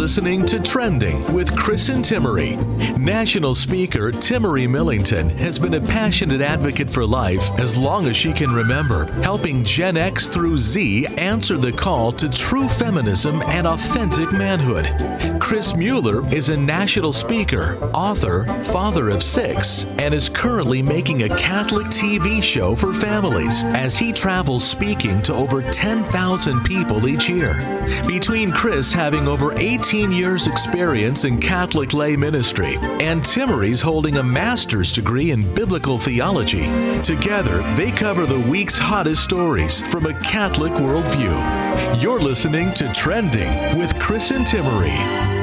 listening to Trending with Chris and Timmery. National speaker Timmery Millington has been a passionate advocate for life as long as she can remember, helping Gen X through Z answer the call to true feminism and authentic manhood. Chris Mueller is a national speaker, author, father of 6, and is currently making a Catholic TV show for families as he travels speaking to over 10,000 people each year. Between Chris having over 18 years experience in Catholic lay ministry and Timmery's holding a master's degree in biblical theology, together they cover the week's hottest stories from a Catholic worldview. You're listening to Trending with Chris and Timmery.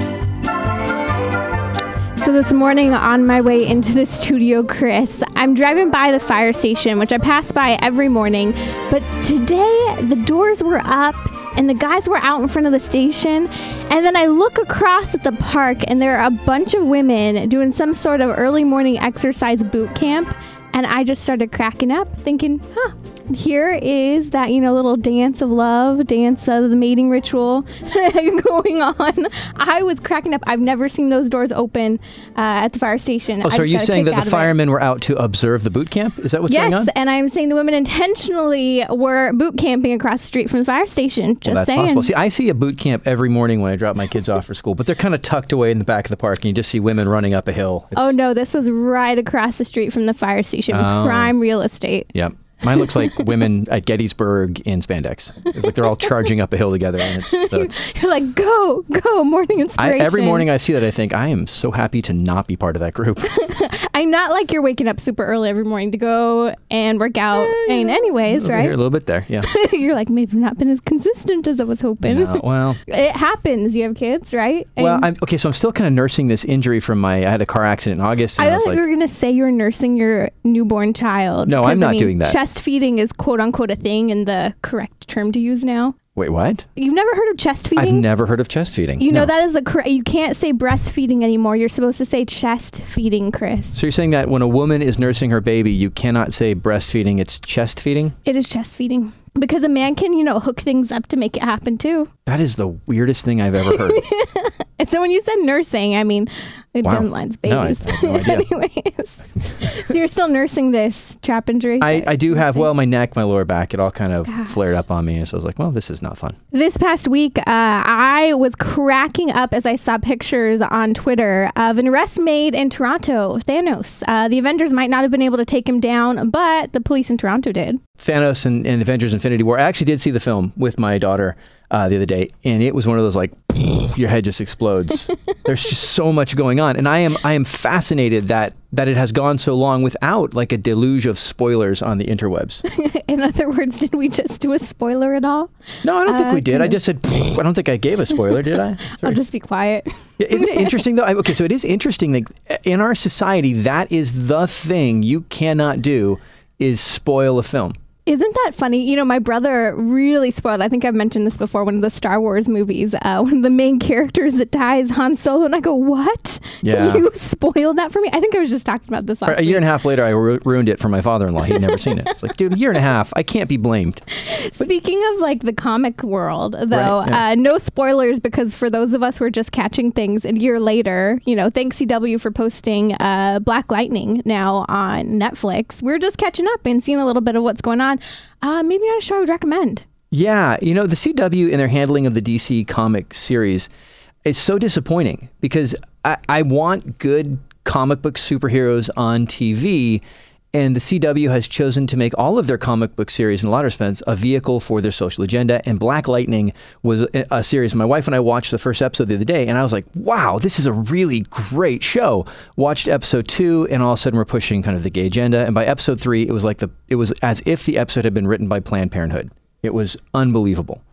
So this morning on my way into the studio, Chris, I'm driving by the fire station, which I pass by every morning. But today the doors were up and the guys were out in front of the station. And then I look across at the park and there are a bunch of women doing some sort of early morning exercise boot camp. And I just started cracking up thinking, here is that, little dance of love, dance of the mating ritual going on. I was cracking up. I've never seen those doors open at the fire station. Oh, so are you saying that the firemen were out to observe the boot camp? Is that what's going on? Yes, and I'm saying the women intentionally were boot camping across the street from the fire station. Just that's saying. Possible. See, I see a boot camp every morning when I drop my kids off for school, but they're kind of tucked away in the back of the park, and you just see women running up a hill. Oh, no, this was right across the street from the fire station. Prime real estate. Yep. Mine looks like women at Gettysburg in spandex. It's like they're all charging up a hill together. And You're like, go, morning inspiration. Every morning I see that, I think, I am so happy to not be part of that group. I'm not like you're waking up super early every morning to go and work out. Anyways, right? Here, a little bit there, yeah. You're like, maybe not been as consistent as I was hoping. No, well. It happens. You have kids, right? Well, so I'm still kind of nursing this injury from I had a car accident in August. And I thought you were going to say you were nursing your newborn child. No, I'm not doing that. Chest feeding is quote unquote a thing and the correct term to use now. Wait, what? You've never heard of chest feeding? I've never heard of chest feeding. You know that is you can't say breastfeeding anymore. You're supposed to say chest feeding, Chris. So you're saying that when a woman is nursing her baby, you cannot say breastfeeding, it's chest feeding? It is chest feeding. Because a man can, hook things up to make it happen too. That is the weirdest thing I've ever heard. And so when you said nursing, I mean, it lines babies. No, I have no idea. Anyways, so you're still nursing this trap injury? I do have, my neck, my lower back, it all kind of flared up on me. So I was like, well, this is not fun. This past week, I was cracking up as I saw pictures on Twitter of an arrest made in Toronto, Thanos. The Avengers might not have been able to take him down, but the police in Toronto did. Thanos and Avengers Infinity War. I actually did see the film with my daughter the other day, and it was one of those like, your head just explodes. There's just so much going on, and I am fascinated that it has gone so long without like a deluge of spoilers on the interwebs. In other words, did we just do a spoiler at all? No, I don't think we did. I just said, I don't think I gave a spoiler, did I? Sorry. I'll just be quiet. Yeah, isn't it interesting though? Okay, so it is interesting that in our society, that is the thing you cannot do is spoil a film. Isn't that funny? My brother really spoiled, I think I've mentioned this before, one of the Star Wars movies, one of the main characters that dies, Han Solo, and I go, what? Yeah. You spoiled that for me? I think I was just talking about this last week. A year and a half later, I ruined it for my father-in-law. He'd never seen it. It's like, dude, a year and a half, I can't be blamed. Speaking of like the comic world, though, right, yeah. No spoilers, because for those of us who are just catching things a year later, thanks CW for posting Black Lightning now on Netflix. We're just catching up and seeing a little bit of what's going on. Maybe not a show I would recommend. Yeah, the CW and their handling of the DC comic series is so disappointing because I want good comic book superheroes on TV, and the CW has chosen to make all of their comic book series, in a lot of respects, a vehicle for their social agenda. And Black Lightning was a series. My wife and I watched the first episode the other day, and I was like, wow, this is a really great show. Watched episode 2, and all of a sudden we're pushing kind of the gay agenda. And by episode 3, it was as if the episode had been written by Planned Parenthood. It was unbelievable.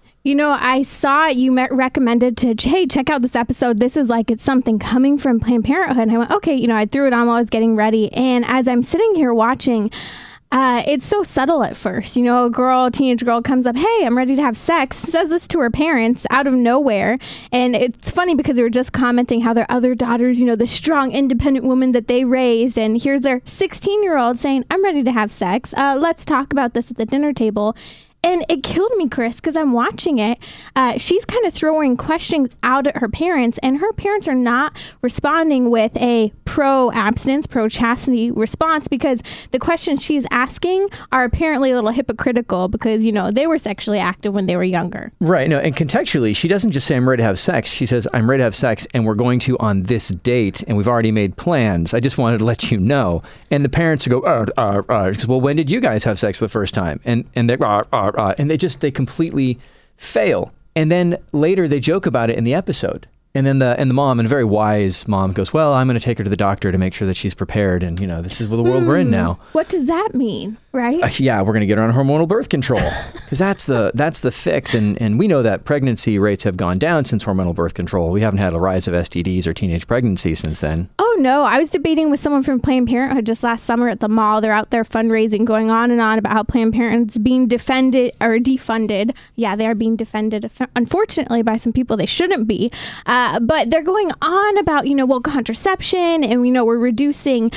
I saw you recommended hey, check out this episode. This is like, it's something coming from Planned Parenthood. And I went, okay, I threw it on while I was getting ready. And as I'm sitting here watching, it's so subtle at first. A teenage girl comes up, hey, I'm ready to have sex, says this to her parents out of nowhere. And it's funny because they were just commenting how their other daughters, the strong, independent woman that they raised. And here's their 16-year-old saying, I'm ready to have sex. Let's talk about this at the dinner table. And it killed me, Chris, because I'm watching it. She's kind of throwing questions out at her parents, and her parents are not responding with a pro-abstinence, pro-chastity response, because the questions she's asking are apparently a little hypocritical because, they were sexually active when they were younger. Right. No, and contextually, she doesn't just say, I'm ready to have sex. She says, I'm ready to have sex, and we're going to on this date, and we've already made plans. I just wanted to let you know. And the parents go, well, when did you guys have sex the first time? And they and they completely fail. And then later they joke about it in the episode. And then the mom, and a very wise mom, goes, well, I'm going to take her to the doctor to make sure that she's prepared. And, this is the world we're in now. What does that mean, right? Yeah, we're going to get her on hormonal birth control because that's the fix. And we know that pregnancy rates have gone down since hormonal birth control. We haven't had a rise of STDs or teenage pregnancy since then. Oh, no. I was debating with someone from Planned Parenthood just last summer at the mall. They're out there fundraising, going on and on about how Planned Parenthood's being defended or defunded. Yeah, they are being defended, unfortunately, by some people they shouldn't be. But they're going on about, contraception, and we know we're reducing,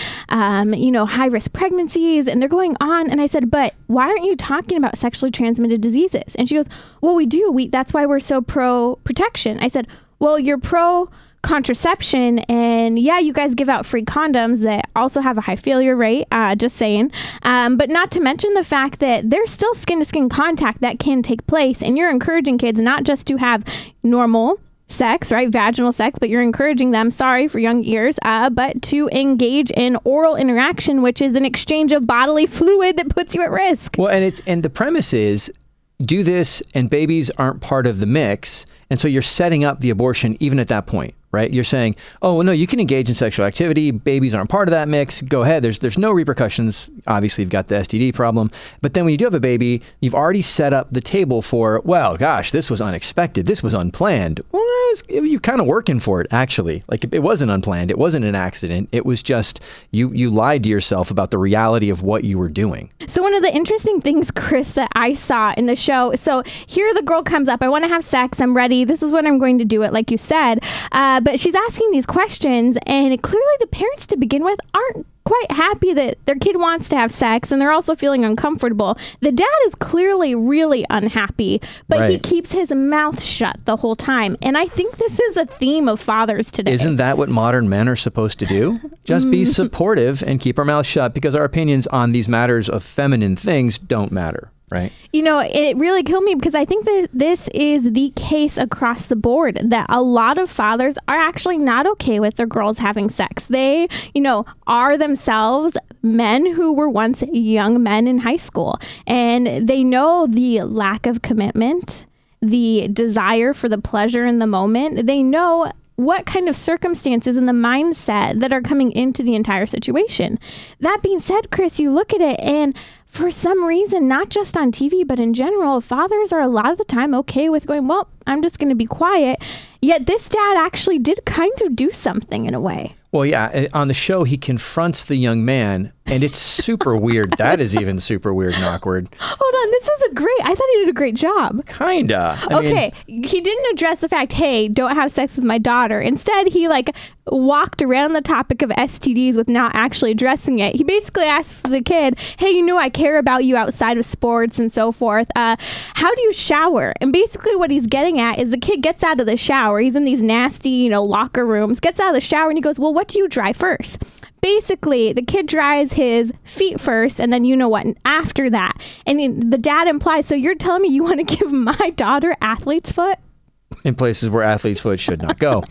high-risk pregnancies, and they're going on. And I said, but why aren't you talking about sexually transmitted diseases? And she goes, well, we do. That's why we're so pro-protection. I said, well, you're pro-contraception, and yeah, you guys give out free condoms that also have a high failure rate, just saying. But not to mention the fact that there's still skin-to-skin contact that can take place, and you're encouraging kids not just to have normal sex, right? Vaginal sex, but you're encouraging them, sorry for young ears, but to engage in oral interaction, which is an exchange of bodily fluid that puts you at risk. Well, and the premise is do this and babies aren't part of the mix. And so you're setting up the abortion even at that point, right? You're saying, oh, well, no, you can engage in sexual activity. Babies aren't part of that mix. Go ahead. There's no repercussions. Obviously, you've got the STD problem. But then when you do have a baby, you've already set up the table for, well, gosh, this was unexpected. This was unplanned. Well, you're kind of working for it, actually. Like, it wasn't unplanned. It wasn't an accident. It was just you lied to yourself about the reality of what you were doing. So one of the interesting things, Chris, that I saw in the show, so here the girl comes up, I want to have sex, I'm ready, this is when I'm going to do it, like you said. But she's asking these questions, and clearly the parents to begin with aren't quite happy that their kid wants to have sex, and they're also feeling uncomfortable. The dad is clearly really unhappy, but right. He keeps his mouth shut the whole time. And I think this is a theme of fathers today. Isn't that what modern men are supposed to do? Just be supportive and keep our mouth shut, because our opinions on these matters of feminine things don't matter. Right. It really killed me because I think that this is the case across the board, that a lot of fathers are actually not okay with their girls having sex. They, are themselves men who were once young men in high school, and they know the lack of commitment, the desire for the pleasure in the moment. They know what kind of circumstances and the mindset that are coming into the entire situation. That being said, Chris, you look at it, and for some reason, not just on TV, but in general, fathers are a lot of the time okay with going, well, I'm just going to be quiet. Yet this dad actually did kind of do something in a way. Well, yeah, on the show, he confronts the young man, and it's super weird. That is even super weird and awkward. Hold on, this was I thought he did a great job. Kinda. He didn't address the fact, hey, don't have sex with my daughter. Instead, he walked around the topic of STDs with not actually addressing it. He basically asks the kid, hey, I care about you outside of sports and so forth. How do you shower? And basically what he's getting at is the kid gets out of the shower. He's in these nasty, locker rooms, gets out of the shower, and he goes, well, what do you dry first? Basically, the kid dries his feet first, and then after that. And the dad implies, so you're telling me you want to give my daughter athlete's foot? In places where athlete's foot should not go.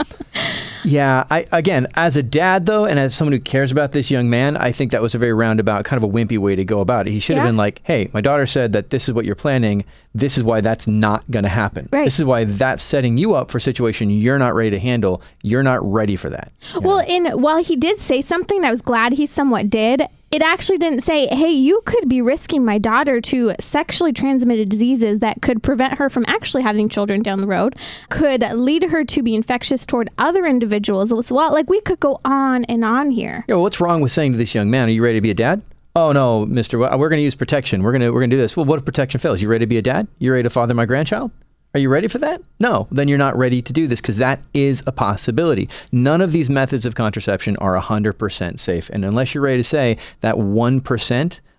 Yeah, again, as a dad, though, and as someone who cares about this young man, I think that was a very roundabout, kind of a wimpy way to go about it. He should have been like, hey, my daughter said that this is what you're planning. This is why that's not going to happen. Right. This is why that's setting you up for a situation you're not ready to handle. You're not ready for that. Well, and while he did say something, I was glad he somewhat did. It actually didn't say, hey, you could be risking my daughter to sexually transmitted diseases that could prevent her from actually having children down the road, could lead her to be infectious toward other individuals as well. We could go on and on here. Yeah, well, what's wrong with saying to this young man, are you ready to be a dad? Oh, no, mister, we're going to use protection. We're going to do this. Well, what if protection fails? You ready to be a dad? You ready to father my grandchild? Are you ready for that? No, then you're not ready to do this, because that is a possibility. None of these methods of contraception are 100% safe. And unless you're ready to say that 1%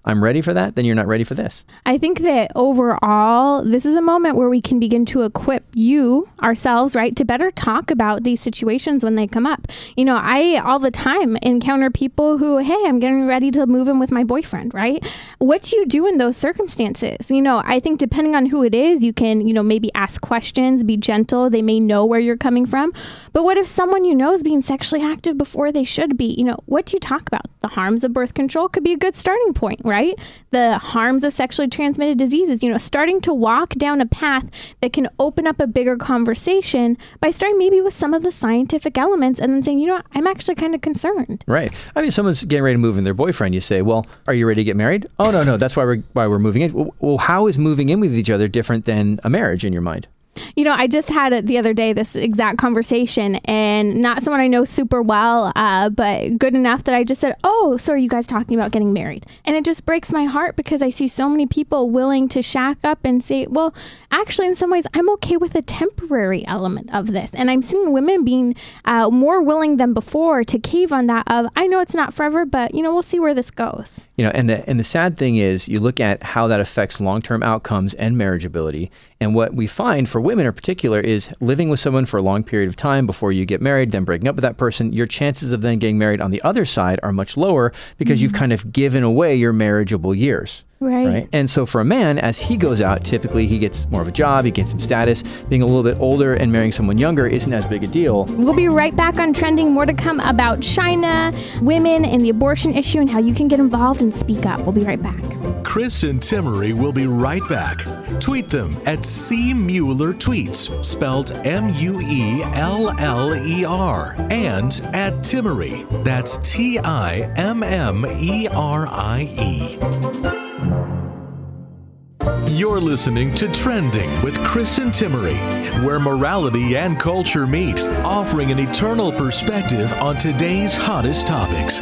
I'm ready for that, then you're not ready for this. I think that overall, this is a moment where we can begin to equip ourselves, right, to better talk about these situations when they come up. You know, I all the time encounter people who, hey, I'm getting ready to move in with my boyfriend, right? What do you do in those circumstances? You know, I think depending on who it is, you can, you know, maybe ask questions, be gentle. They may know where you're coming from. But what if someone you know is being sexually active before they should be? You know, what do you talk about? The harms of birth control could be a good starting point, right? The harms of sexually transmitted diseases, you know, starting to walk down a path that can open up a bigger conversation by starting maybe with some of the scientific elements and then saying, you know what, I'm actually kind of concerned. Right. I mean, someone's getting ready to move in their boyfriend. You say, well, are you ready to get married? Oh, no, that's why we're moving in. Well, how is moving in with each other different than a marriage in your mind? You know, I just had the other day this exact conversation, and not someone I know super well, but good enough that I just said, oh, so are you guys talking about getting married? And it just breaks my heart because I see so many people willing to shack up and say, well, actually, in some ways, I'm okay with a temporary element of this. And I'm seeing women being more willing than before to cave on that of, I know it's not forever, but, you know, we'll see where this goes. You know, and the sad thing is you look at how that affects long-term outcomes and marriageability. And what we find for women in particular is living with someone for a long period of time before you get married, then breaking up with that person, your chances of then getting married on the other side are much lower because you've kind of given away your marriageable years. Right. And so for a man, as he goes out, typically he gets more of a job, he gets some status. Being a little bit older and marrying someone younger isn't as big a deal. We'll be right back on Trending. More to come about China, women, and the abortion issue and how you can get involved and speak up. We'll be right back. Chris and Timmerie will be right back. Tweet them at C. Mueller Tweets, spelled Mueller, and at Timmerie. That's Timmerie. You're listening to Trending with Chris and Timmerie, where morality and culture meet, offering an eternal perspective on today's hottest topics.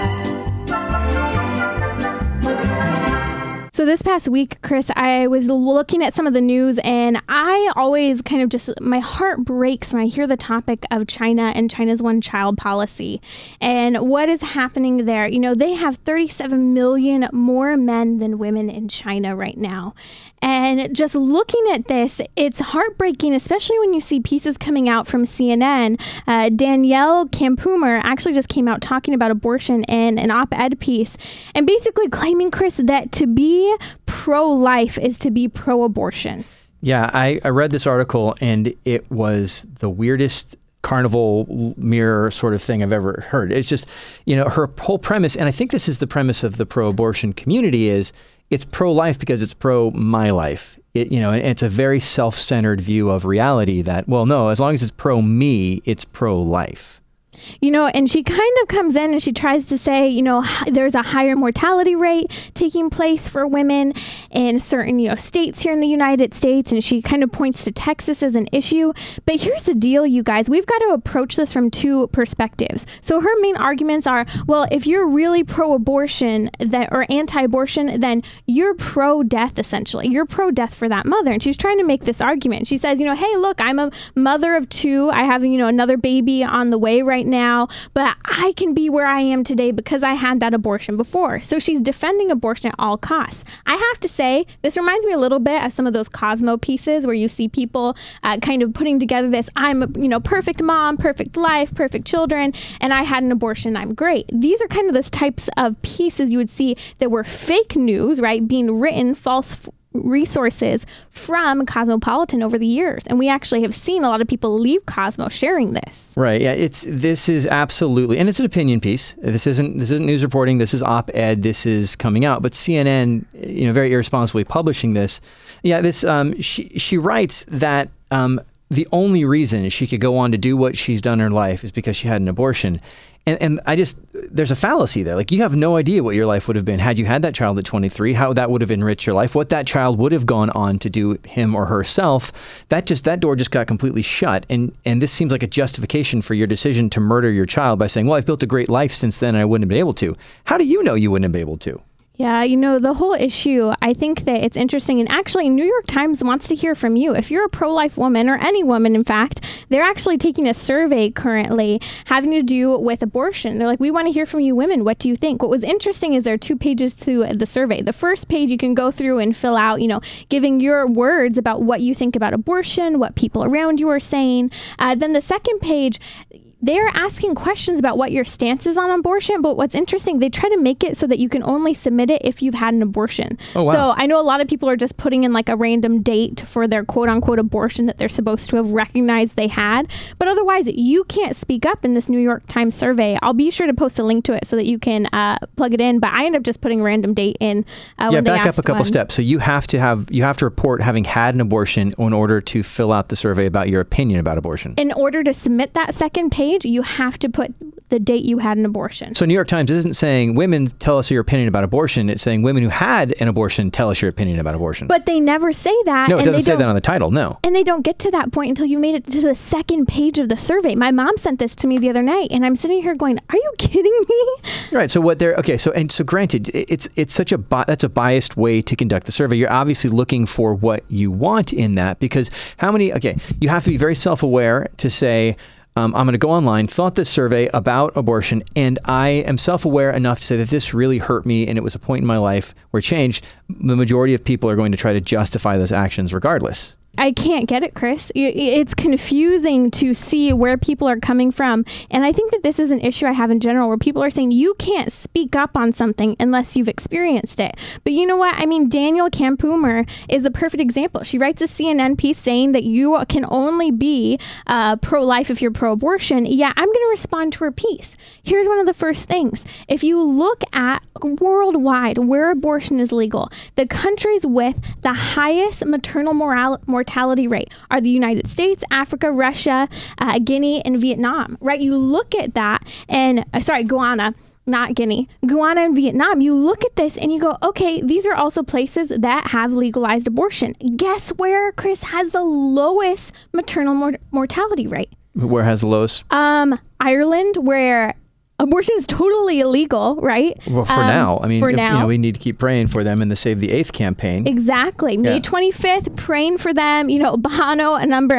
So this past week, Chris, I was looking at some of the news, and I always kind of just, my heart breaks when I hear the topic of China and China's one-child policy and what is happening there. You know, they have 37 million more men than women in China right now. And just looking at this, it's heartbreaking, especially when you see pieces coming out from CNN. Danielle Kampumer actually just came out talking about abortion in an op-ed piece and basically claiming, Chris, that to be pro-life is to be pro-abortion. Yeah, I read this article and it was the weirdest carnival mirror sort of thing I've ever heard. It's just, you know, her whole premise, and I think this is the premise of the pro-abortion community, is it's pro-life because it's pro-my life. You know, and it's a very self-centered view of reality that, well, no, as long as it's pro-me, it's pro-life. You know, and she kind of comes in and she tries to say, you know, there's a higher mortality rate taking place for women in certain, you know, states here in the United States. And she kind of points to Texas as an issue. But here's the deal, you guys. We've got to approach this from two perspectives. So her main arguments are, well, if you're really pro-abortion or anti-abortion, then you're pro-death, essentially. You're pro-death for that mother. And she's trying to make this argument. She says, you know, hey, look, I'm a mother of two. I have, you know, another baby on the way right now, but I can be where I am today because I had that abortion before. So she's defending abortion at all costs. I have to say, this reminds me a little bit of some of those Cosmo pieces where you see people kind of putting together this, I'm a, you know, perfect mom, perfect life, perfect children, and I had an abortion, I'm great. These are kind of the types of pieces you would see that were fake news, right? Being written, false resources from Cosmopolitan over the years. And we actually have seen a lot of people leave Cosmo sharing this. Right. Yeah. This is absolutely, and it's an opinion piece. This isn't news reporting. This is op-ed. This is coming out. But CNN, you know, very irresponsibly publishing this. Yeah. This, she writes that, the only reason she could go on to do what she's done in her life is because she had an abortion. And there's a fallacy there. Like, you have no idea what your life would have been had you had that child at 23, how that would have enriched your life, what that child would have gone on to do, him or herself. That door just got completely shut. And this seems like a justification for your decision to murder your child by saying, well, I've built a great life since then and I wouldn't have been able to. How do you know you wouldn't have been able to? Yeah, the whole issue, I think that it's interesting. And actually, New York Times wants to hear from you. If you're a pro-life woman, or any woman, in fact, they're actually taking a survey currently having to do with abortion. They're like, we want to hear from you women. What do you think? What was interesting is there are 2 pages to the survey. The first page you can go through and fill out, giving your words about what you think about abortion, what people around you are saying. Then the second page, they're asking questions about what your stance is on abortion, but what's interesting, they try to make it so that you can only submit it if you've had an abortion. Oh, wow. So I know a lot of people are just putting in like a random date for their quote unquote abortion that they're supposed to have recognized they had. But otherwise, you can't speak up in this New York Times survey. I'll be sure to post a link to it so that you can plug it in. But I end up just putting a random date in when they back asked up a couple steps. So you have to report having had an abortion in order to fill out the survey about your opinion about abortion. In order to submit that second page, you have to put the date you had an abortion. So New York Times isn't saying women tell us your opinion about abortion. It's saying women who had an abortion tell us your opinion about abortion. But they never say that. No, it doesn't say that on the title, no. And they don't get to that point until you made it to the second page of the survey. My mom sent this to me the other night, and I'm sitting here going, are you kidding me? Right. So granted, it's such that's a biased way to conduct the survey. You're obviously looking for what you want in that, because you have to be very self-aware to say, I'm going to go online, fill out this survey about abortion, and I am self-aware enough to say that this really hurt me and it was a point in my life where it changed. The majority of people are going to try to justify those actions regardless. I can't get it, Chris. It's confusing to see where people are coming from. And I think that this is an issue I have in general, where people are saying you can't speak up on something unless you've experienced it. But you know what? I mean, Danielle Kampumer is a perfect example. She writes a CNN piece saying that you can only be pro-life if you're pro-abortion. Yeah, I'm going to respond to her piece. Here's one of the first things. If you look at worldwide where abortion is legal, the countries with the highest maternal mortality rate are the United States, Africa, Russia, Guinea, and Vietnam, right? You look at that and, Guyana, not Guinea, Guyana and Vietnam, you look at this and you go, okay, these are also places that have legalized abortion. Guess where, Chris, has the lowest maternal mortality rate? Where has the lowest? Ireland, where abortion is totally illegal, right? Well, for now. I mean, we need to keep praying for them in the Save the 8th campaign. Exactly. May 25th, praying for them. Bono,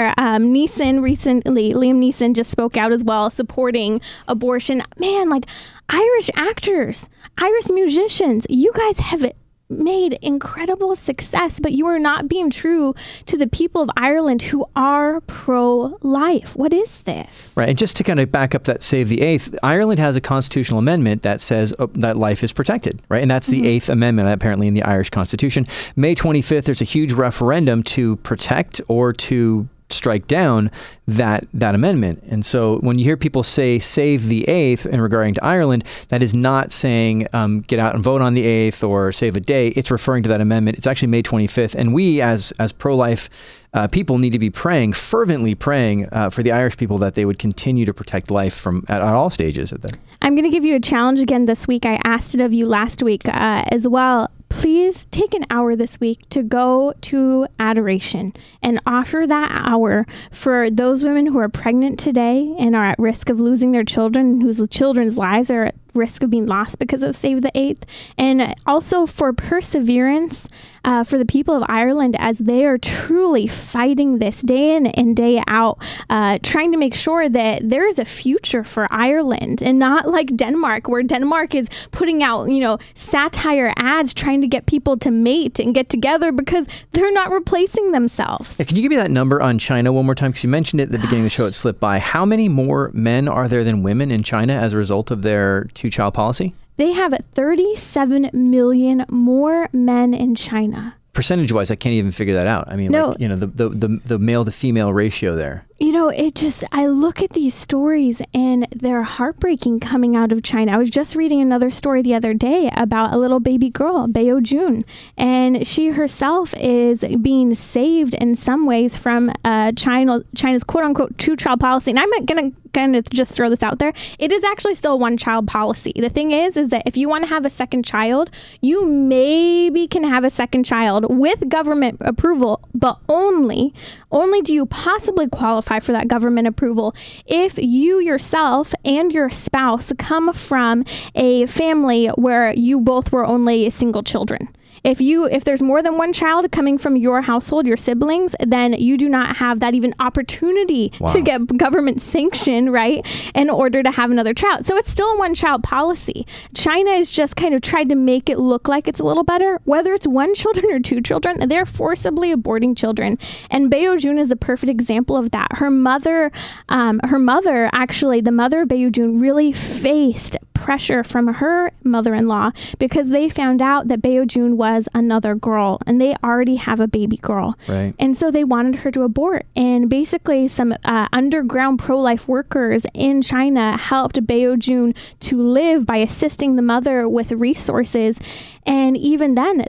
Liam Neeson just spoke out as well, supporting abortion. Man, like Irish actors, Irish musicians, you guys have made incredible success, but you are not being true to the people of Ireland who are pro-life. What is this? Right. And just to kind of back up that Save the 8th, Ireland has a constitutional amendment that says that life is protected, right? And that's the 8th Amendment, apparently, in the Irish Constitution. May 25th, there's a huge referendum to protect or to strike down that amendment. And so when you hear people say Save the 8th in regarding to Ireland, that is not saying get out and vote on the 8th or save a day. It's referring to that amendment. It's actually May 25th. And we as pro-life people need to be fervently praying for the Irish people that they would continue to protect life at all stages of that. I'm going to give you a challenge again this week. I asked it of you last week as well. Please take an hour this week to go to adoration and offer that hour for those women who are pregnant today and are at risk of losing their children, whose children's lives are at risk of being lost because of Save the 8th, and also for perseverance for the people of Ireland as they are truly fighting this day in and day out, trying to make sure that there is a future for Ireland and not like Denmark, where Denmark is putting out, satire ads trying to get people to mate and get together because they're not replacing themselves. Yeah, can you give me that number on China one more time? Because you mentioned it at the beginning of the show, it slipped by. How many more men are there than women in China as a result of their two-child policy? They have 37 million more men in China. Percentage-wise, I can't even figure that out. I mean, the male to female ratio there. I look at these stories and they're heartbreaking coming out of China. I was just reading another story the other day about a little baby girl, Bao Jun, and she herself is being saved in some ways from China's quote-unquote two-child policy. And I'm going to just throw this out there. It is actually still a one-child policy. The thing is that if you want to have a second child, you maybe can have a second child with government approval, but only do you possibly qualify qualify for that government approval if you yourself and your spouse come from a family where you both were only single children. If there's more than one child coming from your household, your siblings, then you do not have that even opportunity to get government sanction, right, in order to have another child. So it's still a one-child policy. China has just kind of tried to make it look like it's a little better. Whether it's one children or two children, they're forcibly aborting children. And Bae Jun is a perfect example of that. Her mother, actually, the mother of Bae Jun really faced pressure from her mother-in-law because they found out that Bae Jun was another girl and they already have a baby girl. Right. And so they wanted her to abort. And basically some underground pro-life workers in China helped Bae Jun to live by assisting the mother with resources. And even then,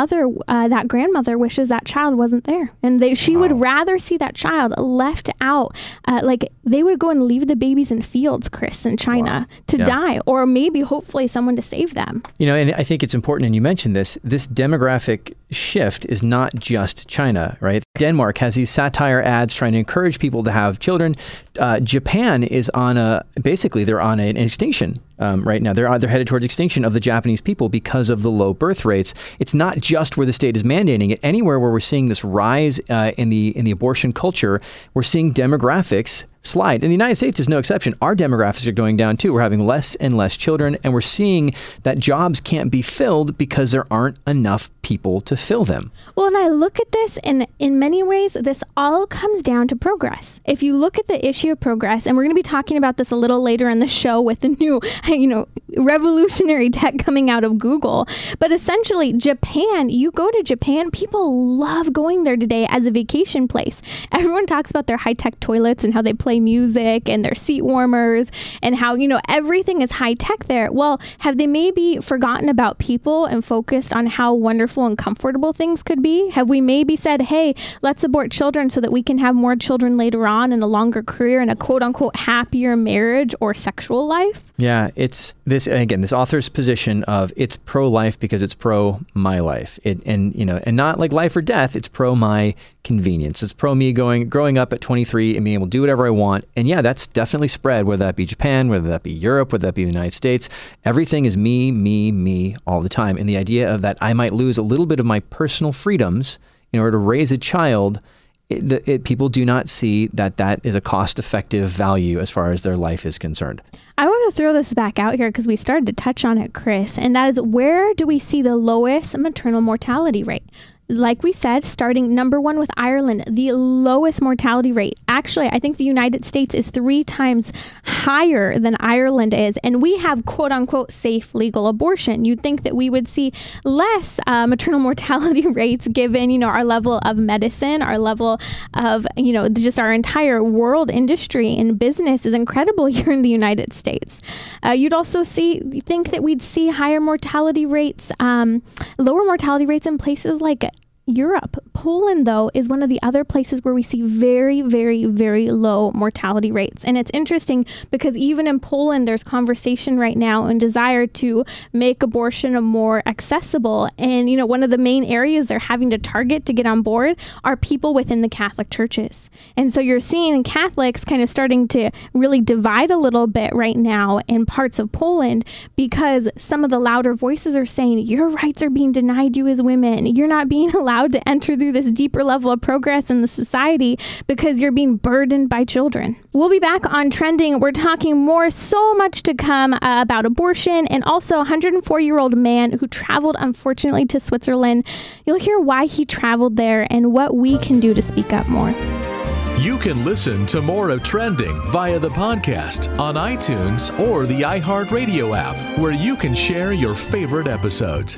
that grandmother wishes that child wasn't there. And she would rather see that child left out. Like they would go and leave the babies in fields, Chris, in China to die, or maybe hopefully someone to save them. You know, and I think it's important, and you mentioned this demographic shift is not just China, right? Denmark has these satire ads trying to encourage people to have children. Japan is they're on an extinction right now. They're headed towards extinction of the Japanese people because of the low birth rates. It's not just where the state is mandating it. Anywhere where we're seeing this rise in the abortion culture, we're seeing demographics slide. And the United States is no exception. Our demographics are going down too. We're having less and less children, and we're seeing that jobs can't be filled because there aren't enough people to fill them. Well, and I look at this, and in many ways, this all comes down to progress. If you look at the issue of progress, and we're going to be talking about this a little later in the show with the new, revolutionary tech coming out of Google. But essentially, Japan, you go to Japan, people love going there today as a vacation place. Everyone talks about their high-tech toilets and how they play music and their seat warmers and how, everything is high-tech there. Well, have they maybe forgotten about people and focused on how wonderful and comfortable things could be? Have we maybe said, hey, let's abort children so that we can have more children later on and a longer career and a quote-unquote happier marriage or sexual life? Yeah, it's this author's position of it's pro-life because it's pro-my life. And not like life or death, it's pro-my convenience. It's pro-me growing up at 23 and being able to do whatever I want. And yeah, that's definitely spread, whether that be Japan, whether that be Europe, whether that be the United States. Everything is me all the time. And the idea of that I might lose a little bit of my personal freedoms in order to raise a child, people do not see that is a cost-effective value as far as their life is concerned. I want to throw this back out here because we started to touch on it, Chris, and that is, where do we see the lowest maternal mortality rate? Like we said, starting number one with Ireland, the lowest mortality rate. Actually, I think the United States is 3 times higher than Ireland is. And we have quote unquote safe legal abortion. You'd think that we would see less maternal mortality rates given, our level of medicine, our level of, just our entire world industry and business is incredible here in the United States. You'd also think that we'd see higher mortality rates, lower mortality rates in places like Europe. Poland, though, is one of the other places where we see very, very, very low mortality rates. And it's interesting because even in Poland, there's conversation right now and desire to make abortion more accessible. And, one of the main areas they're having to target to get on board are people within the Catholic churches. And so you're seeing Catholics kind of starting to really divide a little bit right now in parts of Poland because some of the louder voices are saying your rights are being denied you as women. You're not being allowed to enter through this deeper level of progress in the society because you're being burdened by children. We'll be back on Trending. We're talking so much to come about abortion, and also a 104-year-old man who traveled, unfortunately, to Switzerland. You'll hear why he traveled there and what we can do to speak up more. You can listen to more of Trending via the podcast on iTunes or the iHeartRadio app, where you can share your favorite episodes.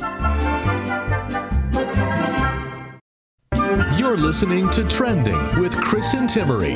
You're listening to Trending with Chris and Timmery.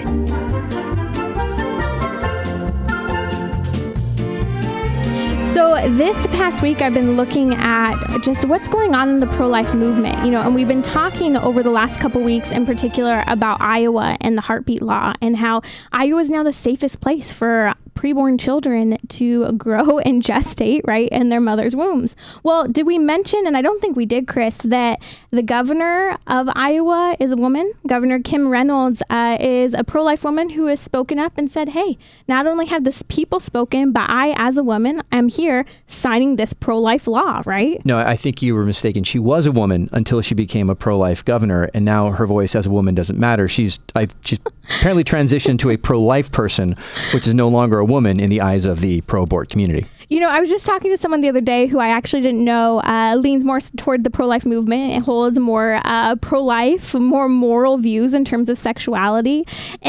So this past week, I've been looking at just what's going on in the pro-life movement, and we've been talking over the last couple weeks in particular about Iowa and the heartbeat law and how Iowa is now the safest place for preborn children to grow and gestate, right, in their mother's wombs. Well, did we mention, and I don't think we did, Chris, that the governor of Iowa is a woman? Governor Kim Reynolds is a pro-life woman who has spoken up and said, hey, not only have the people spoken, but I, as a woman, I'm here signing this pro-life law, right? No, I think you were mistaken. She was a woman until she became a pro-life governor, and now her voice as a woman doesn't matter. She's apparently transitioned to a pro-life person, which is no longer a woman in the eyes of the pro-abort community. You know, I was just talking to someone the other day who I actually didn't know leans more toward the pro-life movement and holds more pro-life, more moral views in terms of sexuality.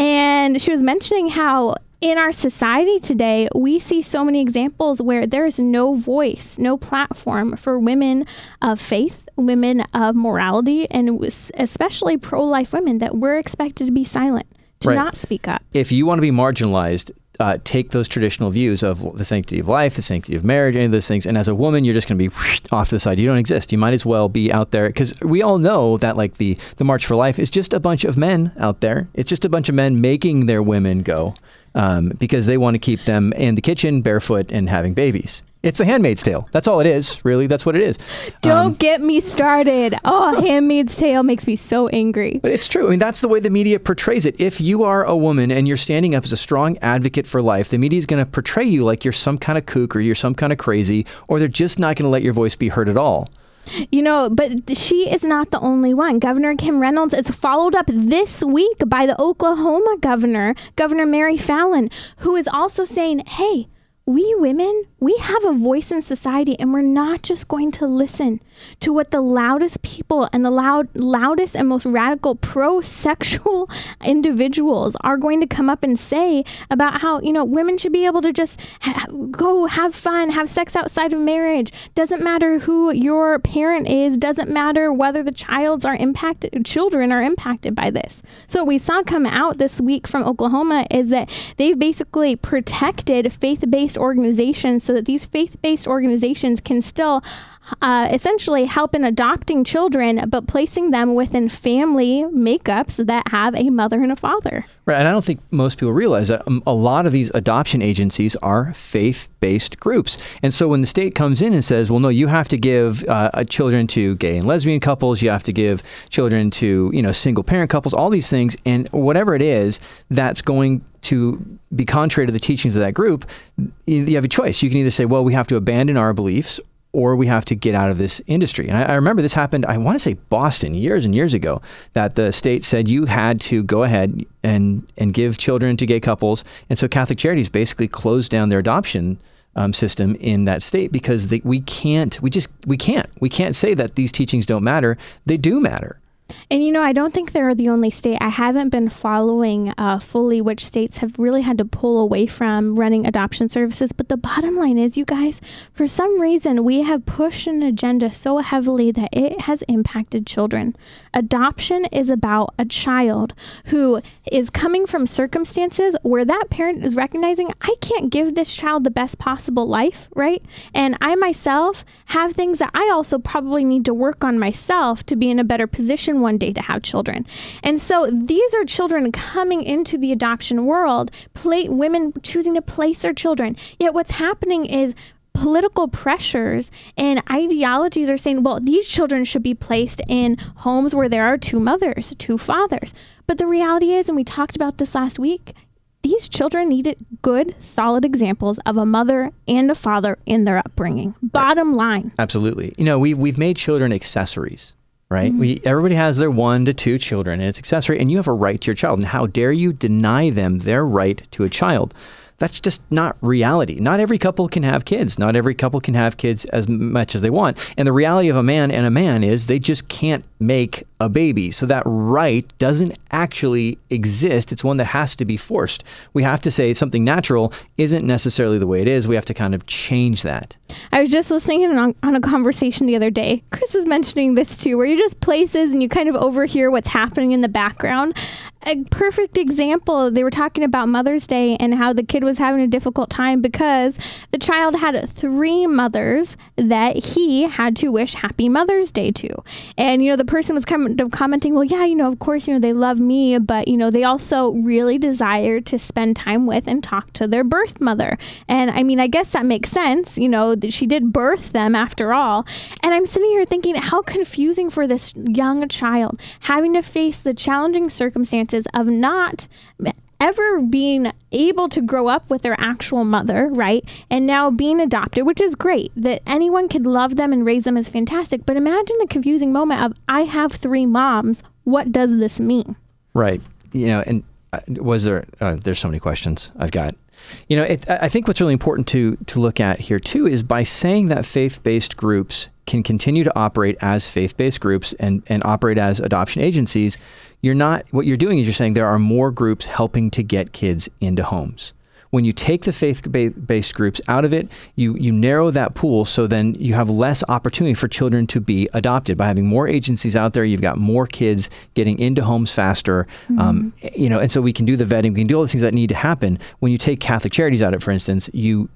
And she was mentioning how in our society today, we see so many examples where there is no voice, no platform for women of faith, women of morality, and especially pro-life women, that we're expected to be silent, to not speak up. If you want to be marginalized, take those traditional views of the sanctity of life, the sanctity of marriage, any of those things. And as a woman, you're just going to be off to the side. You don't exist. You might as well be out there, because we all know that like the March for Life is just a bunch of men out there. It's just a bunch of men making their women go because they want to keep them in the kitchen barefoot and having babies. It's a Handmaid's Tale. That's all it is, really. That's what it is. Don't get me started. Oh, Handmaid's Tale makes me so angry. But it's true. I mean, that's the way the media portrays it. If you are a woman and you're standing up as a strong advocate for life, the media is going to portray you like you're some kind of kook or you're some kind of crazy, or they're just not going to let your voice be heard at all. You know, but she is not the only one. Governor Kim Reynolds is followed up this week by the Oklahoma governor, Governor Mary Fallin, who is also saying, hey, we women, we have a voice in society, and we're not just going to listen to what the loudest people and the loudest and most radical pro-sexual individuals are going to come up and say about how, you know, women should be able to just go have fun, have sex outside of marriage. Doesn't matter who your parent is. Doesn't matter whether the children are impacted by this. So what we saw come out this week from Oklahoma is that they've basically protected faith-based organizations so that these faith-based organizations can still essentially help in adopting children, but placing them within family makeups that have a mother and a father. Right. And I don't think most people realize that a lot of these adoption agencies are faith-based groups. And so when the state comes in and says, well, no, you have to give children to gay and lesbian couples, you have to give children to, you know, single parent couples, all these things, and whatever it is that's going to be contrary to the teachings of that group, you have a choice. You can either say, well, we have to abandon our beliefs, or we have to get out of this industry. And I remember this happened, I want to say Boston, years and years ago, that the state said you had to go ahead and give children to gay couples. And so Catholic Charities basically closed down their adoption system in that state because we can't say that these teachings don't matter. They do matter. And, you know, I don't think they're the only state. I haven't been following fully which states have really had to pull away from running adoption services. But the bottom line is, you guys, for some reason, we have pushed an agenda so heavily that it has impacted children. Adoption is about a child who is coming from circumstances where that parent is recognizing, I can't give this child the best possible life, right? And I myself have things that I also probably need to work on myself to be in a better position one day to have children. And so these are children coming into the adoption world, women choosing to place their children. Yet what's happening is political pressures and ideologies are saying, well, these children should be placed in homes where there are two mothers, two fathers. But the reality is, and we talked about this last week, these children needed good, solid examples of a mother and a father in their upbringing. Bottom line. Absolutely. You know, we've made children accessories. Right? Mm-hmm. Everybody has their 1 to 2 children, and it's accessory, and you have a right to your child. And how dare you deny them their right to a child? That's just not reality. Not every couple can have kids. Not every couple can have kids as much as they want. And the reality of a man and a man is they just can't make a baby. So that right doesn't actually exist. It's one that has to be forced. We have to say something natural isn't necessarily the way it is. We have to kind of change that. I was just listening on a conversation the other day. Chris was mentioning this too, where you're just places and you kind of overhear what's happening in the background. A perfect example, they were talking about Mother's Day and how the kid was having a difficult time because the child had 3 mothers that he had to wish Happy Mother's Day to. And, you know, the person was kind of commenting, well, yeah, of course, they love me, but, they also really desire to spend time with and talk to their birth mother. And I mean, I guess that makes sense. She did birth them after all. And I'm sitting here thinking how confusing for this young child having to face the challenging circumstances of not ever being able to grow up with their actual mother, right? And now being adopted, which is great. That anyone could love them and raise them is fantastic. But imagine the confusing moment of, I have 3 moms. What does this mean? Right. And there's so many questions I've got. I think what's really important to look at here too is by saying that faith-based groups can continue to operate as faith-based groups and operate as adoption agencies, what you're doing is you're saying there are more groups helping to get kids into homes. When you take the faith-based groups out of it, you narrow that pool, so then you have less opportunity for children to be adopted. By having more agencies out there, you've got more kids getting into homes faster. And so we can do the vetting, we can do all the things that need to happen. When you take Catholic Charities out of it, for instance,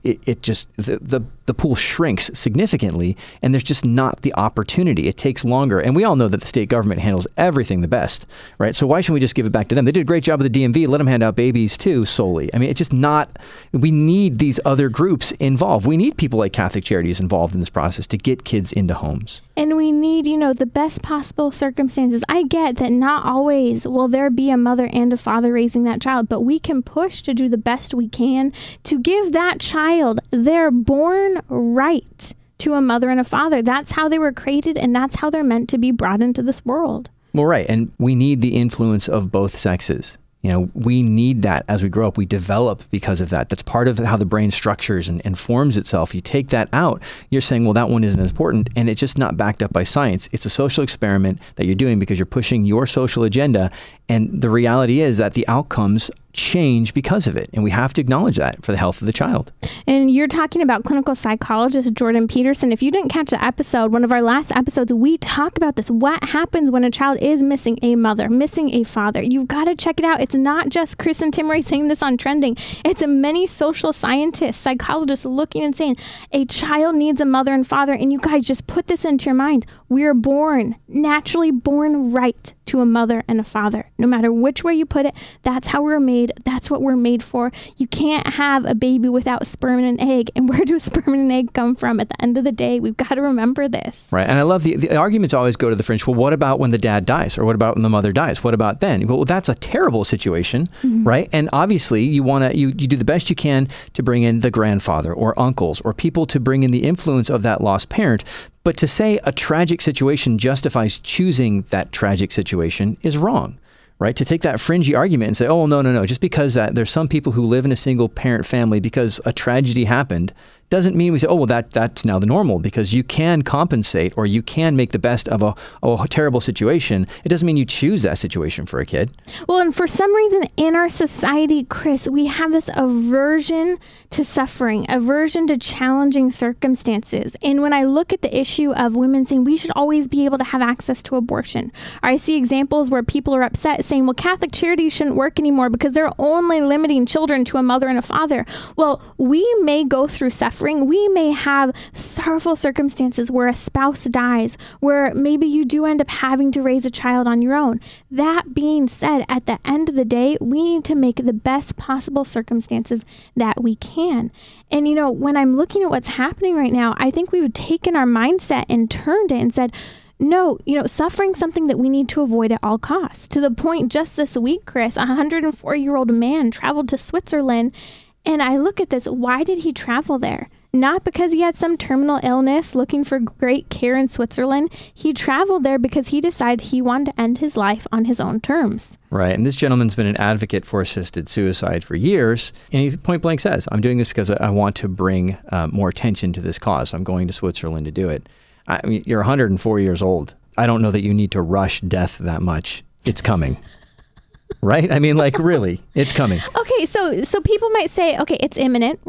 the pool shrinks significantly, and there's just not the opportunity. It takes longer. And we all know that the state government handles everything the best, right? So why shouldn't we just give it back to them? They did a great job with the DMV. Let them hand out babies too solely. I mean, it's just not, we need these other groups involved. We need people like Catholic Charities involved in this process to get kids into homes. And we need, the best possible circumstances. I get that not always will there be a mother and a father raising that child, but we can push to do the best we can to give that child their born right to a mother and a father. That's how they were created, and that's how they're meant to be brought into this world. Well, right. And we need the influence of both sexes. We need that as we grow up. We develop because of that. That's part of how the brain structures and forms itself. You take that out, you're saying, well, that one isn't as important, and it's just not backed up by science. It's a social experiment that you're doing because you're pushing your social agenda, and the reality is that the outcomes change because of it. And we have to acknowledge that for the health of the child. And you're talking about clinical psychologist Jordan Peterson. If you didn't catch the episode, one of our last episodes, we talk about this. What happens when a child is missing a mother, missing a father? You've got to check it out. It's not just Chris and Timmery saying this on Trending. It's many social scientists, psychologists looking and saying a child needs a mother and father. And you guys just put this into your minds. We are naturally born right to a mother and a father. No matter which way you put it, that's how we're made. That's what we're made for. You can't have a baby without sperm and an egg. And where do sperm and an egg come from? At the end of the day, we've got to remember this. Right. And I love the arguments always go to the fringe. Well, what about when the dad dies? Or what about when the mother dies? What about then? Well, that's a terrible situation, right? And obviously you do the best you can to bring in the grandfather or uncles or people to bring in the influence of that lost parent. But to say a tragic situation justifies choosing that tragic situation is wrong, right? To take that fringy argument and say, oh, no, just because there's some people who live in a single parent family because a tragedy happened doesn't mean we say, oh, well, that's now the normal, because you can compensate or you can make the best of a terrible situation. It doesn't mean you choose that situation for a kid. Well, and for some reason in our society, Chris, we have this aversion to suffering, aversion to challenging circumstances. And when I look at the issue of women saying we should always be able to have access to abortion, or I see examples where people are upset saying, well, Catholic Charities shouldn't work anymore because they're only limiting children to a mother and a father. Well, we may go through suffering. We may have sorrowful circumstances where a spouse dies, where maybe you do end up having to raise a child on your own. That being said, at the end of the day, we need to make the best possible circumstances that we can. And, when I'm looking at what's happening right now, I think we've taken our mindset and turned it and said, no, suffering's something that we need to avoid at all costs. To the point just this week, Chris, a 104-year-old man traveled to Switzerland. And I look at this, why did he travel there? Not because he had some terminal illness looking for great care in Switzerland. He traveled there because he decided he wanted to end his life on his own terms. Right. And this gentleman's been an advocate for assisted suicide for years. And he point blank says, I'm doing this because I want to bring more attention to this cause. I'm going to Switzerland to do it. I mean, you're 104 years old. I don't know that you need to rush death that much. It's coming. Right? I mean, really, it's coming. Okay, so people might say, okay, it's imminent, right?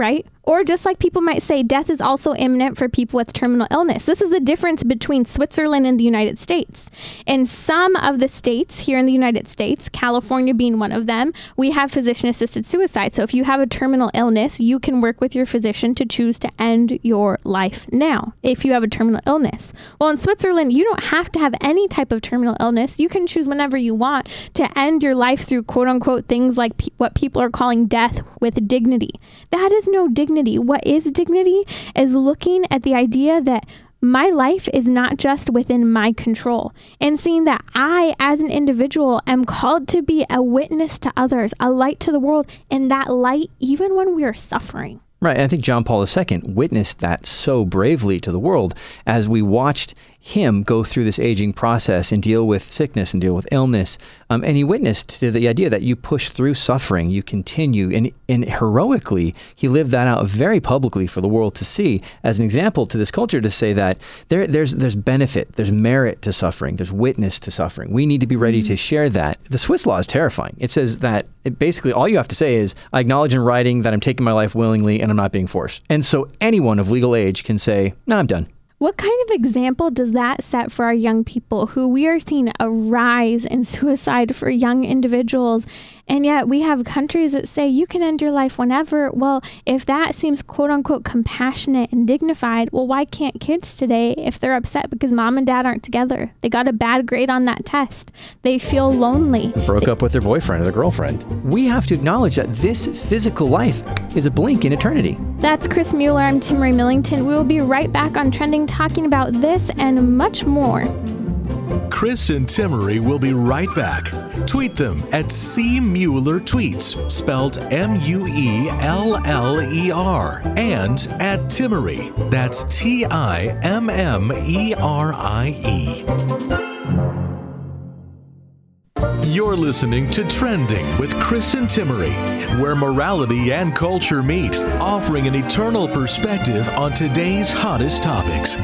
Or just like people might say, death is also imminent for people with terminal illness. This is the difference between Switzerland and the United States. In some of the states here in the United States, California being one of them, we have physician-assisted suicide. So if you have a terminal illness, you can work with your physician to choose to end your life now if you have a terminal illness. Well, in Switzerland, you don't have to have any type of terminal illness. You can choose whenever you want to end your life through quote-unquote things like what people are calling death with dignity. That is no dignity. What is dignity is looking at the idea that my life is not just within my control, and seeing that I, as an individual, am called to be a witness to others, a light to the world, and that light even when we are suffering. Right. And I think John Paul II witnessed that so bravely to the world as we watched him go through this aging process and deal with sickness and deal with illness. And he witnessed to the idea that you push through suffering, you continue, and heroically, he lived that out very publicly for the world to see as an example to this culture, to say that there's benefit, there's merit to suffering, there's witness to suffering. We need to be ready to share that. The Swiss law is terrifying. It says that basically all you have to say is, I acknowledge in writing that I'm taking my life willingly and I'm not being forced. And so anyone of legal age can say, no, I'm done. What kind of example does that set for our young people, who we are seeing a rise in suicide for young individuals? And yet we have countries that say you can end your life whenever. Well, if that seems quote unquote compassionate and dignified, well, why can't kids today, if they're upset because mom and dad aren't together, they got a bad grade on that test, they feel lonely, broke up with their boyfriend or their girlfriend, we have to acknowledge that this physical life is a blink in eternity. That's Chris Mueller. I'm Timmerie Millington. We will be right back on Trending, talking about this and much more. Chris and Timmerie will be right back. Tweet them at ccMuellerTweets, spelled Mueller, and at Timmerie. That's Timmerie. You're listening to Trending with Chris and Timmerie, where morality and culture meet, offering an eternal perspective on today's hottest topics.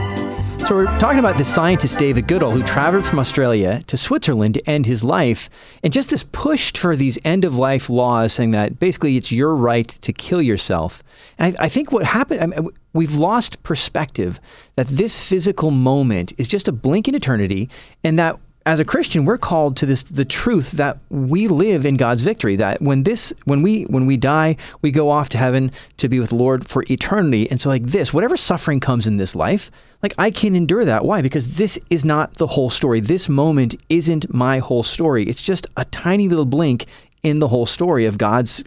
So we're talking about the scientist David Goodall, who traveled from Australia to Switzerland to end his life, and just this push for these end-of-life laws saying that basically it's your right to kill yourself. And I think what happened, we've lost perspective that this physical moment is just a blink in eternity, and that as a Christian, we're called to the truth that we live in God's victory, that when we die, we go off to heaven to be with the Lord for eternity. And so whatever suffering comes in this life, I can endure that. Why? Because this is not the whole story. This moment isn't my whole story. It's just a tiny little blink in the whole story of God's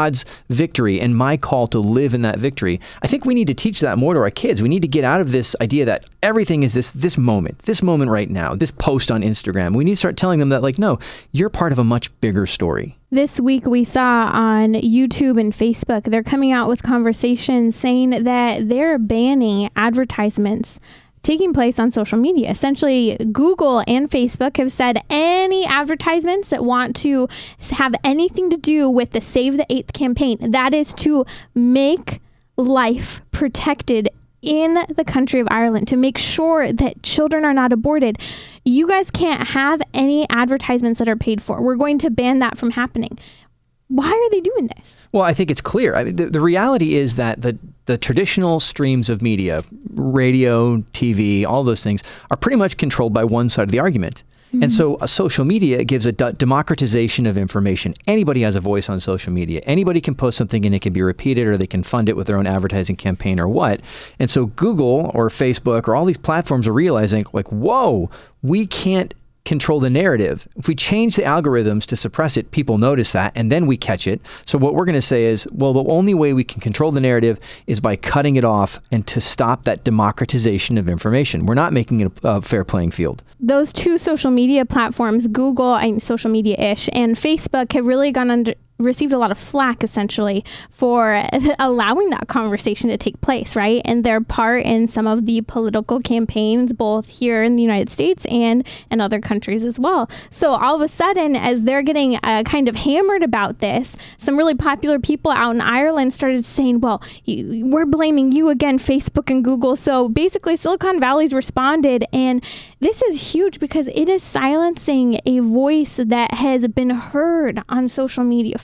victory and my call to live in that victory. I think we need to teach that more to our kids. We need to get out of this idea that everything is this moment right now, this post on Instagram. We need to start telling them that, no, you're part of a much bigger story. This week we saw on YouTube and Facebook, they're coming out with conversations saying that they're banning advertisements taking place on social media. Essentially, Google and Facebook have said any advertisements that want to have anything to do with the Save the 8th campaign, that is to make life protected in the country of Ireland, to make sure that children are not aborted. You guys can't have any advertisements that are paid for. We're going to ban that from happening. Why are they doing this? Well, I think it's clear. The reality is that the traditional streams of media, radio, TV, all those things, are pretty much controlled by one side of the argument. Mm-hmm. And so social media gives a democratization of information. Anybody has a voice on social media. Anybody can post something and it can be repeated, or they can fund it with their own advertising campaign or what. And so Google or Facebook or all these platforms are realizing, whoa, we can't control the narrative. If we change the algorithms to suppress it, people notice that, and then we catch it. So what we're going to say is, well, the only way we can control the narrative is by cutting it off and to stop that democratization of information. We're not making it a fair playing field. Those two social media platforms, Google and social media-ish, and Facebook have really received a lot of flack, essentially, for allowing that conversation to take place, right? And their part in some of the political campaigns, both here in the United States and in other countries as well. So all of a sudden, as they're getting kind of hammered about this, some really popular people out in Ireland started saying, well, we're blaming you again, Facebook and Google. So basically, Silicon Valley's responded, and this is huge because it is silencing a voice that has been heard on social media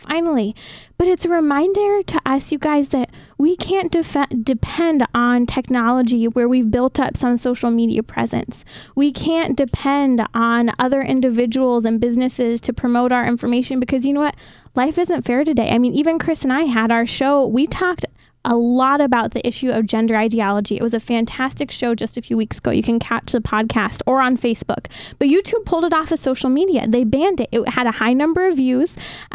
finally. But it's a reminder to us, you guys, that we can't depend on technology where we've built up some social media presence. We can't depend on other individuals and businesses to promote our information, because you know what? Life isn't fair today. I mean, even Chris and I had our show. We talked a lot about the issue of gender ideology. It was a fantastic show just a few weeks ago. You can catch the podcast or on Facebook. But YouTube pulled it off of social media. They banned it. It had a high number of views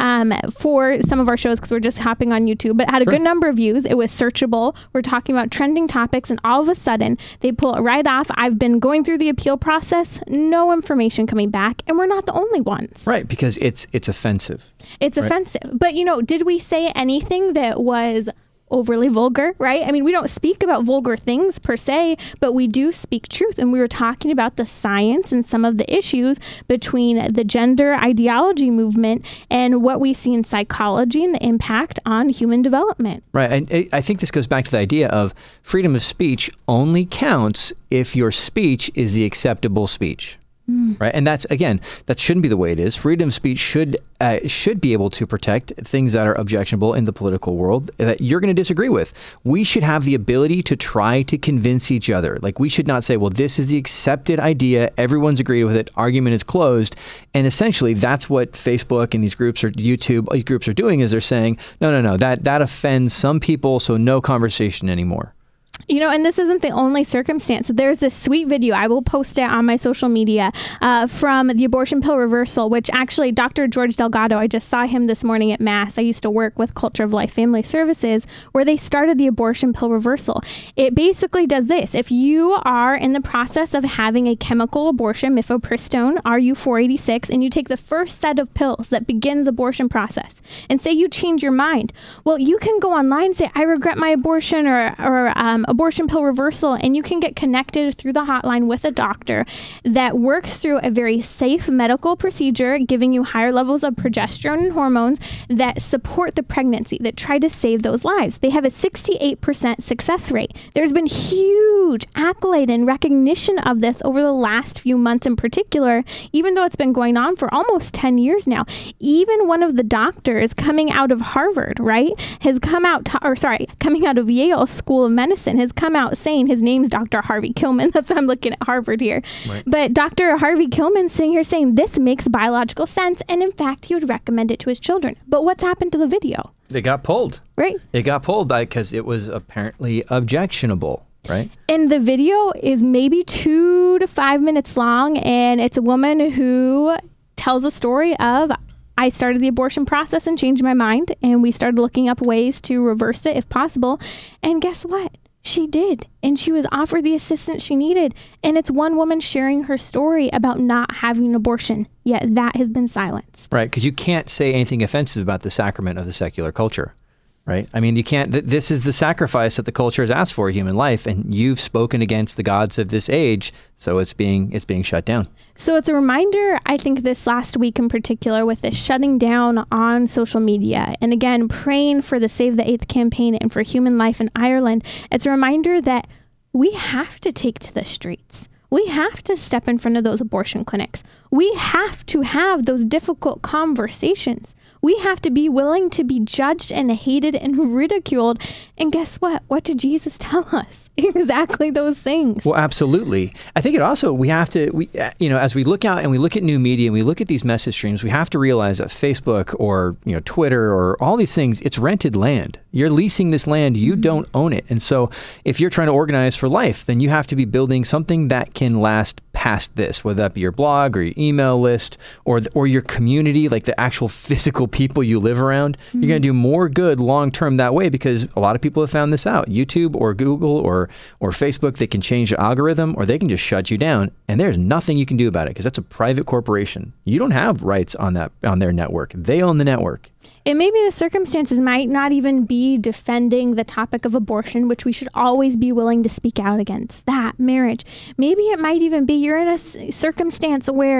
for some of our shows because we're just hopping on YouTube, but it had a good number of views. It was searchable. We're talking about trending topics, and all of a sudden they pull it right off. I've been going through the appeal process, no information coming back, and we're not the only ones. Right, because it's offensive. It's offensive. But, did we say anything that was overly vulgar, right? I mean, we don't speak about vulgar things per se, but we do speak truth. And we were talking about the science and some of the issues between the gender ideology movement and what we see in psychology and the impact on human development. Right. And I think this goes back to the idea of freedom of speech only counts if your speech is the acceptable speech. Right. And that shouldn't be the way it is. Freedom of speech should be able to protect things that are objectionable in the political world that you're going to disagree with. We should have the ability to try to convince each other. Like, we should not say, well, this is the accepted idea. Everyone's agreed with it. Argument is closed. And essentially, that's what Facebook and these groups or YouTube, these groups are doing, is they're saying, no, that offends some people. So no conversation anymore. And this isn't the only circumstance. There's this sweet video, I will post it on my social media, from the abortion pill reversal, which actually Dr. George Delgado, I just saw him this morning at Mass. I used to work with Culture of Life Family Services, where they started the abortion pill reversal. It basically does this. If you are in the process of having a chemical abortion, mifepristone, RU486, and you take the first set of pills that begins abortion process, and say you change your mind, well, you can go online and say, I regret my abortion, or abortion pill reversal, and you can get connected through the hotline with a doctor that works through a very safe medical procedure, giving you higher levels of progesterone and hormones that support the pregnancy, that try to save those lives. They have a 68% success rate. There's been huge accolade and recognition of this over the last few months in particular, even though it's been going on for almost 10 years now. Even one of the doctors coming out of Harvard, right, has come out, coming out of Yale School of Medicine, has come out saying, his name's Dr. Harvey Kilman. That's why I'm looking at Harvard here. Right. But Dr. Harvey Kilman's saying this makes biological sense. And in fact, he would recommend it to his children. But what's happened to the video? It got pulled. Right. It got pulled because it was apparently objectionable. Right. And the video is maybe 2 to 5 minutes long. And it's a woman who tells a story of, I started the abortion process and changed my mind. And we started looking up ways to reverse it if possible. And guess what? She did. And she was offered the assistance she needed. And it's one woman sharing her story about not having an abortion. Yet that has been silenced. Right. Because you can't say anything offensive about the sacrament of the secular culture. Right. I mean, you can't. This is the sacrifice that the culture has asked for, human life. And you've spoken against the gods of this age. So it's being shut down. So it's a reminder, I think, this last week in particular, with this shutting down on social media, and again, praying for the Save the Eighth campaign and for human life in Ireland. It's a reminder that we have to take to the streets. We have to step in front of those abortion clinics. We have to have those difficult conversations. We have to be willing to be judged and hated and ridiculed. And guess what? What did Jesus tell us? Exactly those things. Well, absolutely. I think it also, we have to, as we look out and we look at new media and we look at these message streams, we have to realize that Facebook or, Twitter or all these things, it's rented land. You're leasing this land. You don't own it. And so if you're trying to organize for life, then you have to be building something that can last past this, whether that be your blog or your email list or your community, like the actual physical people you live around. You're going to do more good long term that way, because a lot of people have found this out. YouTube or Google or Facebook, they can change the algorithm or they can just shut you down, and there's nothing you can do about it because that's a private corporation. You don't have rights on their network. They own the network. And maybe the circumstances might not even be defending the topic of abortion, which we should always be willing to speak out against, that marriage. Maybe it might even be you're in a circumstance where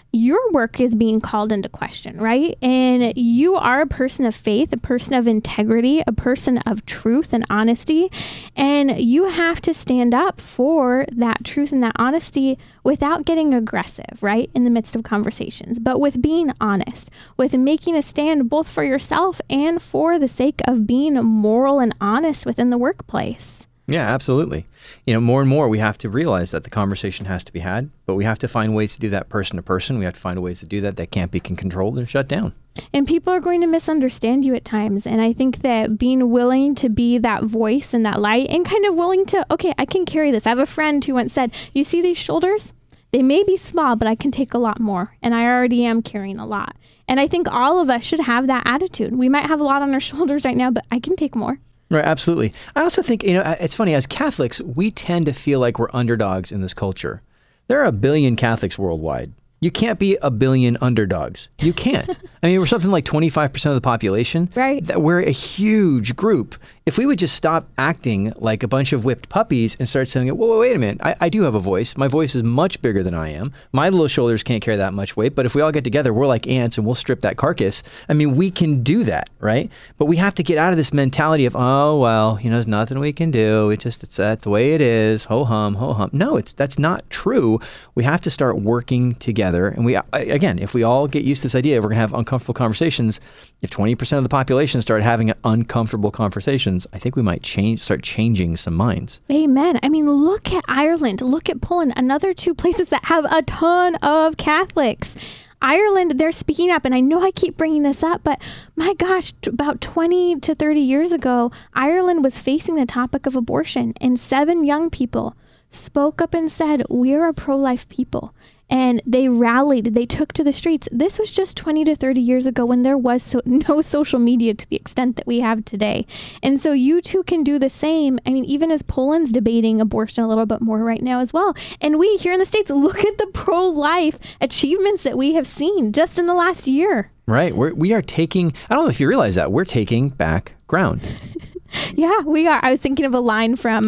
your work is being called into question, right? And you are a person of faith, a person of integrity, a person of truth and honesty. And you have to stand up for that truth and that honesty without getting aggressive, right? In the midst of conversations, but with being honest, with making a stand both for yourself and for the sake of being moral and honest within the workplace. Yeah, absolutely. More and more we have to realize that the conversation has to be had, but we have to find ways to do that person to person. We have to find ways to do that can't be controlled and shut down. And people are going to misunderstand you at times. And I think that being willing to be that voice and that light and kind of willing to, okay, I can carry this. I have a friend who once said, you see these shoulders? They may be small, but I can take a lot more. And I already am carrying a lot. And I think all of us should have that attitude. We might have a lot on our shoulders right now, but I can take more. Right, absolutely. I also think, it's funny, as Catholics, we tend to feel like we're underdogs in this culture. There are 1 billion Catholics worldwide. You can't be 1 billion underdogs. You can't. I mean, we're something like 25% of the population. Right. We're a huge group. If we would just stop acting like a bunch of whipped puppies and start saying, whoa, wait a minute, I do have a voice. My voice is much bigger than I am. My little shoulders can't carry that much weight. But if we all get together, we're like ants and we'll strip that carcass. I mean, we can do that, right? But we have to get out of this mentality of, oh, well, there's nothing we can do. That's the way it is. Ho hum, ho hum. No, that's not true. We have to start working together. And if we all get used to this idea, we're going to have uncomfortable conversations. If 20% of the population start having uncomfortable conversations, I think we might start changing some minds. Amen. I mean, look at Ireland, look at Poland, another two places that have a ton of Catholics. Ireland, they're speaking up, and I know I keep bringing this up, but my gosh, about 20 to 30 years ago, Ireland was facing the topic of abortion, and 7 young people spoke up and said, we're a pro-life people. And they rallied, they took to the streets. This was just 20 to 30 years ago when there was no social media to the extent that we have today. And so you too can do the same. I mean, even as Poland's debating abortion a little bit more right now as well. And we here in the States, look at the pro-life achievements that we have seen just in the last year. Right. We are taking, I don't know if you realize that, we're taking back ground. Yeah, we are. I was thinking of a line from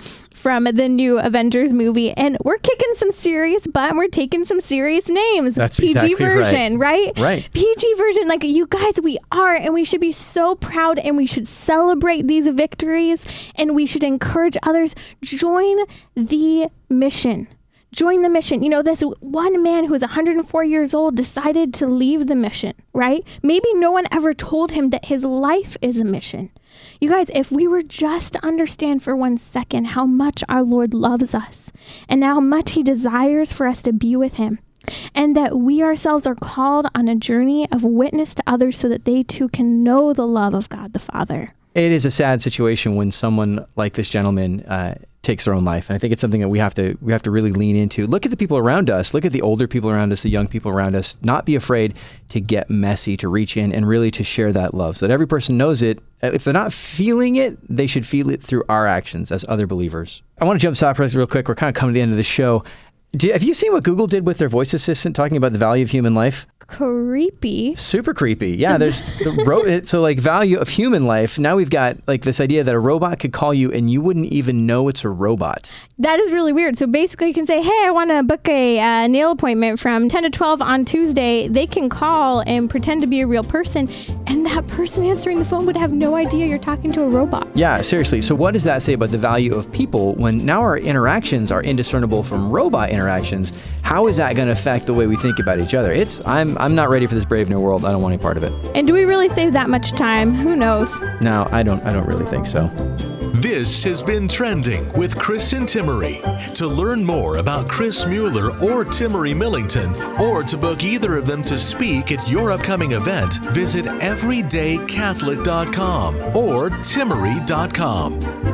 the new Avengers movie, and we're kicking some serious butt and we're taking some serious names. That's PG exactly version, right? Right. PG version, like you guys, we are, and we should be so proud, and we should celebrate these victories, and we should encourage others. Join the mission. Join the mission. This one man who was 104 years old decided to leave the mission, right? Maybe no one ever told him that his life is a mission. You guys, if we were just to understand for 1 second how much our Lord loves us and how much he desires for us to be with him, and that we ourselves are called on a journey of witness to others so that they too can know the love of God the Father. It is a sad situation when someone like this gentleman takes their own life. And I think it's something that we have to really lean into. Look at the people around us. Look at the older people around us, the young people around us. Not be afraid to get messy, to reach in and really to share that love so that every person knows it. If they're not feeling it, they should feel it through our actions as other believers. I want to jump sideways real quick. We're kind of coming to the end of the show. Have you seen what Google did with their voice assistant talking about the value of human life? Creepy. Super creepy. Yeah, there's so like value of human life. Now we've got like this idea that a robot could call you and you wouldn't even know it's a robot. That is really weird. So basically you can say, hey, I want to book a nail appointment from 10 to 12 on Tuesday. They can call and pretend to be a real person, and that person answering the phone would have no idea you're talking to a robot. Yeah, seriously. So what does that say about the value of people when now our interactions are indiscernible from robot interactions? How is that going to affect the way we think about each other? I'm not ready for this brave new world. I don't want any part of it. And do we really save that much time? Who knows? No, I don't really think so. This has been Trending with Chris and Timmery. To learn more about Chris Mueller or Timmery Millington, or to book either of them to speak at your upcoming event, visit everydaycatholic.com or timmery.com.